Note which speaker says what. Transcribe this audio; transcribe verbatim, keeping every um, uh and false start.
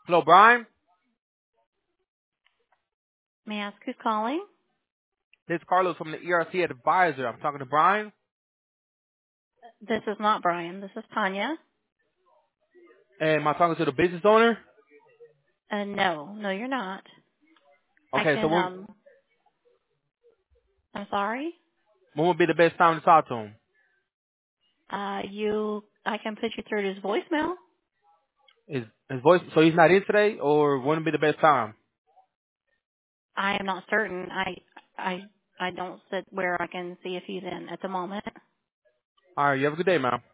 Speaker 1: Hello, Brian.
Speaker 2: May I ask who's calling?
Speaker 1: This is Carlos from the E R C Advisor. I'm talking to Brian.
Speaker 2: This is not Brian. This is Tanya.
Speaker 1: And am I talking to the business owner?
Speaker 2: Uh, no, no, you're not. I
Speaker 1: Okay, so
Speaker 2: can,
Speaker 1: when,
Speaker 2: um, I'm sorry.
Speaker 1: when would be the best time to talk to him?
Speaker 2: Uh, you, I can put you through to his voicemail.
Speaker 1: Is his voice, so he's not in today, or when would be the best time?
Speaker 2: I am not certain. I, I, I don't sit where I can see if he's in at the moment.
Speaker 1: All right, you have a good day, man.